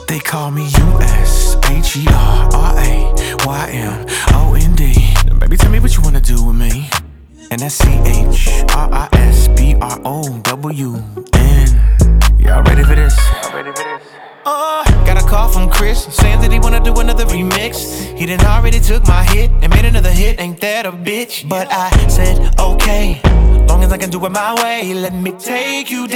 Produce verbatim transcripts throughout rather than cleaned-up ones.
They call me U S H E R R A Y M O N D. Baby, tell me what you wanna do with me. And that's C H R I S B R O W N. Y'all ready for this? Y'all ready for this? Oh, got a call from Chris saying that he wanna do another remix. He done already took my hit and made another hit, ain't that a bitch? But I said okay, long as I can do it my way. Let me take you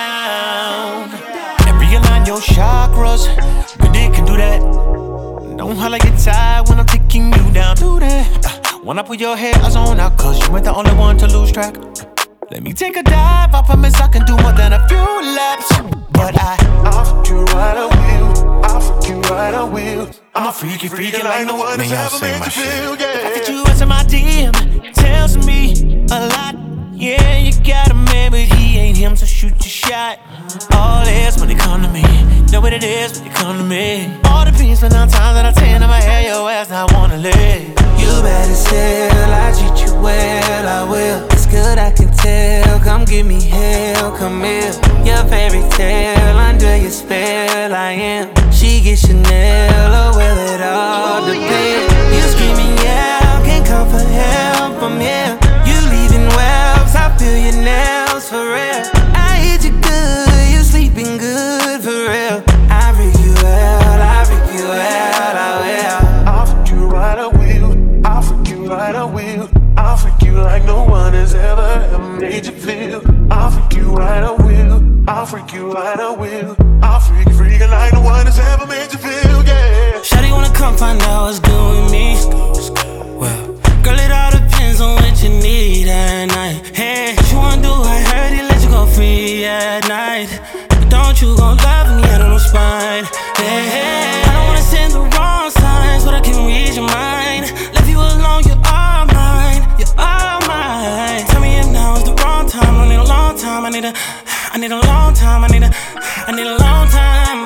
down and realign your chakras. Good dick can do that. Don't holler, get tired when I'm taking you down. Do that uh, when I put your hair on out, cause you ain't the only one to lose track. Let me take a dive, I promise I can do more than a few laps. But I, I'll fuck you right, I will. I'll fuck you right, I will. I'm a freaky, freaky like no one has ever made you feel, yeah. The fact that you answer my D M tells me a lot. Yeah, you got a man, but he ain't him, so shoot your shot. All this when it come to me, know what it is when it come to me. All the beans for nine times out of ten, I'ma have your ass, not wanna live. You better still, I treat you well, I will. It's good, I can tell, come give me hell, come here. Your fairy tale, under your spell, I am. She gets Chanel, oh well, it all depends. You screaming, yeah, can't call for help, I'm here. You leaving wells, I feel your nails, for real. I hit you good, you sleeping good, for real. I freak you out, I freak you out, I will. I'll freak you right, I will. I'll freak you right, I will. I'll freak you like no one has ever, ever made you feel. I'll freak you right, I will. I'll freak you right, I will. I'll freak you, freak you like no one has ever made you feel, yeah. Shawty wanna come find out what's good with me. Well, girl, it all depends on what you need at night. Hey, what you wanna do? I heard he let you go free at night. But don't you gon' love me out of no spine. Hey, hey, I don't wanna send the wrong signs, but I can read your mind. Left you alone, you're all mine. You're all mine. Tell me if now is the wrong time. I need a long time. I need a, I need a long time. I need a, I need a long time.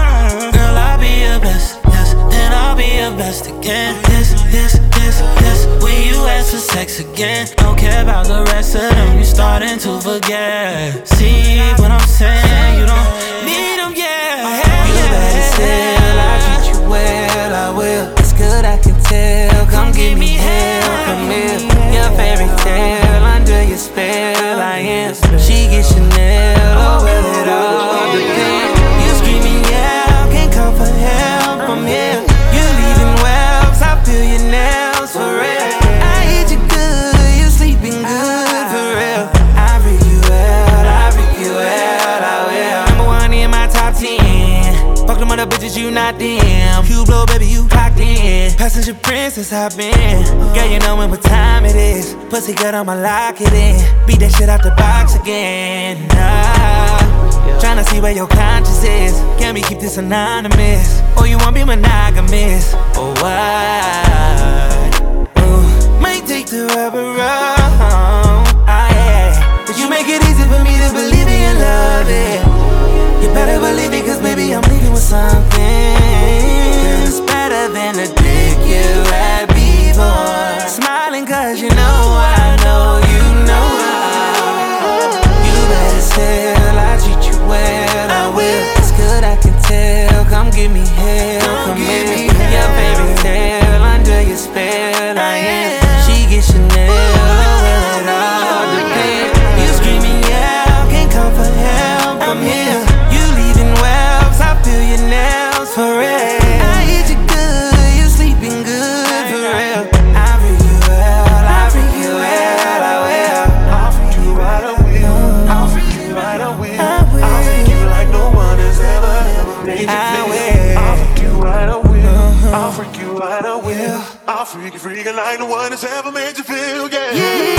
Girl, I'll be your best, yes, and I'll be your best again. Yes, yes, yes, yes. When you ask for sex again, don't care about the rest of them. You starting to forget. See what I'm saying? You don't need them, yeah. You better still, I treat you well, I will. It's good, I can tell. Come give me hell, come here. Your fairy tale, under your spell, I am. She gets Chanel, oh well, it all depends. You screaming, yeah, can't come for help, I'm here. You leaving wells, I feel your nails, for real. I hit you good, you sleeping good, for real. I freak you out, I freak you out, I will. Number one in my top ten. Fuck them other bitches, you not them. You blow, baby, you locked in. Passenger princess, I've been. Girl, you know what time it is. Pussy good, I'ma lock it in. Beat that shit out the box again. Nah. Tryna see where your conscience is. Can we keep this anonymous? Or you wanna be monogamous? Or what? Ooh. Might take the rubber wrong. Ah, yeah. But you make it easy for me to believe in your love, yeah. You better believe it, cause maybe I'm leaving with something. It's better than the dick you had before. Smiling cause you know I know you know I. You better still, I treat you well, I will. It's good, I can tell. Come give me hell, come here. Your fairy tale, under your spell, I am. She gets Chanel, oh well, it all depends. You screaming, yeah, can't come for help, I'm here. You leaving wells, I feel your nails, for real. I hit you good, you sleeping good, for real. I freak you out, I freak you out, I will. I'll freak you right, I will. I'll freak you right, I will. I'll freak you like no one has ever, ever made you feel. I'll freak you right, I will. I'll freak you right, I will. I'll freak you, freak you like no one has ever made you feel, yeah.